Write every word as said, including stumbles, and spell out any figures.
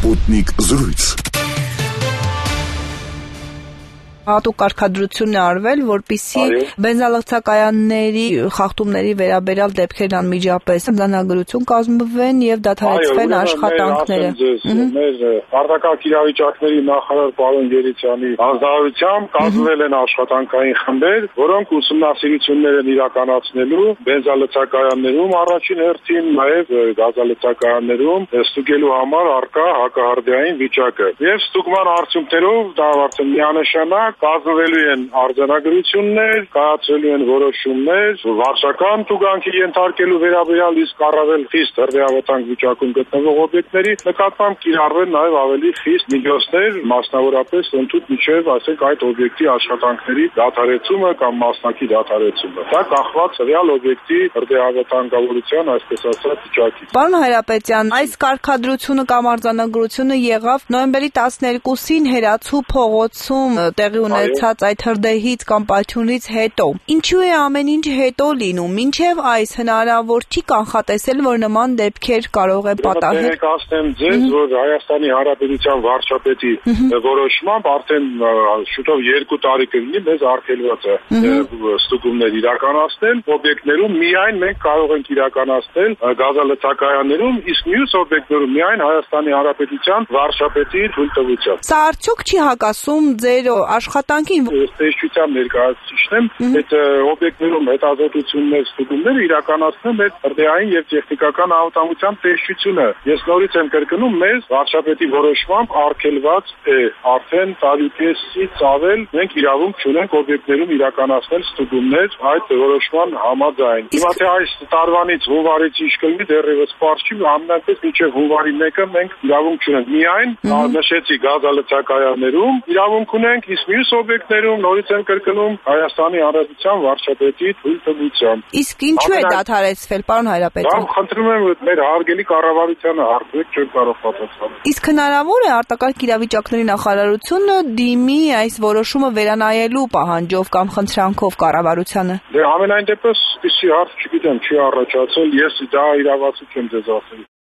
Sputnik զրույց։ Հատուկ կարգադրություն է արվել, որպեսզի բենզալղծակայանների խախտումների վերաբերյալ դեպքերն անմիջապես արձանագրություն կազմվեն եւ դադարեցվեն աշխատանքները։ Մեր արտակարգ իրավիճակների նախարար պարոն Գերիցյանի հանձնարարությամբ կազմվել են աշխատանքային խմբեր, որոնք ուսումնասիրություններ են իրականացնելու բենզալղծակայաններում առաջին հերթին, նաեւ գազալղծակայաններում ստուգելու համար առկա հակահարդային վիճակը։ Եվ ստուգման արդյունքներով դա արդեն միանշանակ կազմվելու են արձանագրություններ, կայացվելու են որոշումներ, վարչական տուգանքի ենթարկելու վերաբերյալ, իսկ առավել խիստ հրդեհավտանգ վիճակում գտնվող օբյեկտների նկատմամբ կիրառվեն նաև ավելի խիստ միջոցներ, մասնավորապես ընդհանուր միջև, ասենք, այդ օբյեկտի աշխատանքների դադարեցումը կամ մասնակի դադարեցումը։ Դա կախված реալ օբյեկտի հրդեհավտանգավորության, այսպես ասած, վիճակից։ Պարոն Հայրապետյան, այս կարգադրությունը կամ արձանագրությունը եղավ նոյեմբերի տասներկուսին Հերացու փողոցում տեղի ունեցած այդ հրդեհից կամ պայթյունից հետո։ Ինչու է ամեն ինչ հետո լինում, մինչև այս հնարավոր չի կանխատեսել, որ նման դեպքեր կարող է պատահել։ Եկեք ասեմ ձեզ, որ Հայաստանի Հանրապետության վարչապետի որոշմամբ արդեն շուտով երկու տարի կլինի մեզ արգելված է ստուգումներ իրականացնել օբյեկտներում, միայն մենք կարող ենք իրականացնել գազալցակայաններում, իսկ մյուս օբյեկտներում միայն Հայաստանի Հանրապետության վարչապետի թույլտվությամբ։ Սա արդյոք չի հակասում ձեր աշխատանքին։ Տեսչության ներկայացուցիչն եմ, այդ օբյեկտներում հետազոտություններ, ստուգումներ իրականացնում է հրդեհային եւ տեխնիկական անվտանգության տեսչությունը։ Ես նորից եմ կրկնում, մեզ վարչապետի որոշմամբ արգելված է արդեն տարիքեսից ավել մենք իրավունք չունենք օբյեկտներում իրականացնել ստուգումներ այդ որոշման համաձայն։ Հիմա թե այս տարվանից հունվարից ինչ կլինի դեռևս պարզ չի, ամենայնպես մինչև հունվարի մեկը մենք իրավունք չունենք։ Միայն նշեցի գազալցակայաններում իրավունք ունենք, իսկ մյուս օբյեկտներում նորից են կրկնում Հայաստանի Հանրապետության վարչապետի թույլտվությամբ։ Իսկ ինչու է դադարեցվել, պարոն Հայրապետյան։ Խնդրում եմ մեր հարգելի կառավարությանը հարցրեք, չեմ կարող պատասխանել։ Իսկ հնարավոր է արտակարգ իրավիճակների նախարարությունը դիմի այս որոշումը վերանայելու պահանջով կամ խնդրանքով կառավարությանը։ Դե ամենայն դեպս, այսի հարց չգիտեմ, չի առաջացել, ես դա իրավացույց եմ ձեզ ասել։